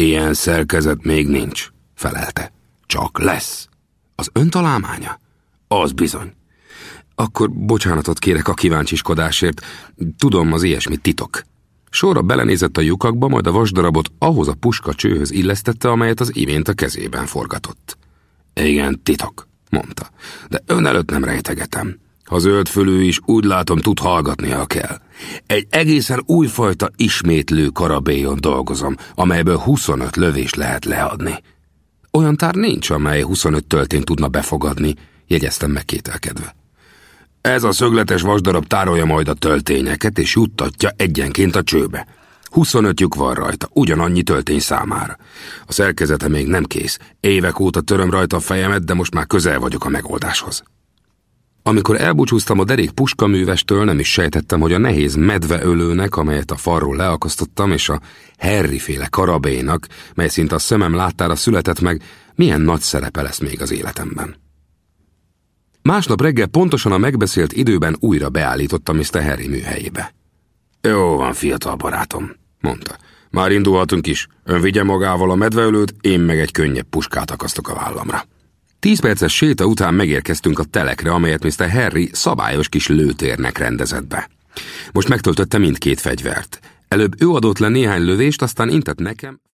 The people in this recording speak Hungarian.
Ilyen szerkezet még nincs, felelte. Csak lesz. Az ön találmánya? Az bizony. Akkor bocsánatot kérek a kíváncsiskodásért. Tudom, az ilyesmi titok. Sorra belenézett a lyukakba, majd a vasdarabot ahhoz a puska csőhöz illesztette, amelyet az imént a kezében forgatott. Igen, titok, mondta, de ön előtt nem rejtegetem. Ha zöldfölű is, úgy látom, tud hallgatnia kell. Egy egészen újfajta ismétlő karabélyon dolgozom, amelyből 25 lövést lehet leadni. Olyan tár nincs, amely 25 töltényt tudna befogadni, jegyeztem meg kételkedve. Ez a szögletes vasdarab tárolja majd a töltényeket, és juttatja egyenként a csőbe. 25 lyuk van rajta, ugyanannyi töltény számára. A szerkezete még nem kész. Évek óta töröm rajta a fejemet, de most már közel vagyok a megoldáshoz. Amikor elbúcsúztam a derék puskaművestől, nem is sejtettem, hogy a nehéz medveölőnek, amelyet a falról leakasztottam, és a Harry-féle karabélynak, mely szinte a szemem láttára született meg, milyen nagy szerepe lesz még az életemben. Másnap reggel pontosan a megbeszélt időben újra beállítottam Mr. Harry műhelyébe. Jó van, fiatal barátom, mondta. Már indulhatunk is. Ön vigye magával a medveölőt, én meg egy könnyebb puskát akasztok a vállamra. 10 perces séta után megérkeztünk a telekre, amelyet Mr. Harry szabályos kis lőtérnek rendezett be. Most megtöltötte mindkét fegyvert. Előbb ő adott le néhány lövést, aztán intett nekem,